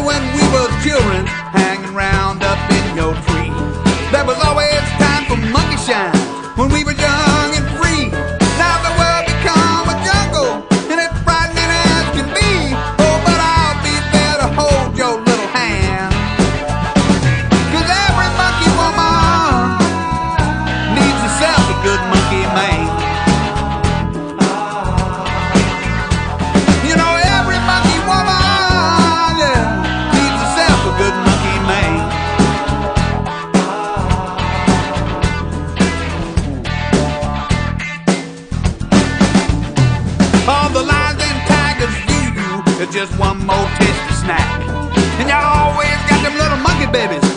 when we were children, hanging round up in your tree. There was always time for monkey shine when we were young and free. Now the world become a jungle, and it's frightening as can be. Oh, but I'll be there to hold your little hand. 'Cause every monkey woman needs herself a good monkey man. You know, every monkey woman, yeah, needs herself a good monkey man. All the lions and tigers view you as just one more tasty snack. And you always got them little monkey babies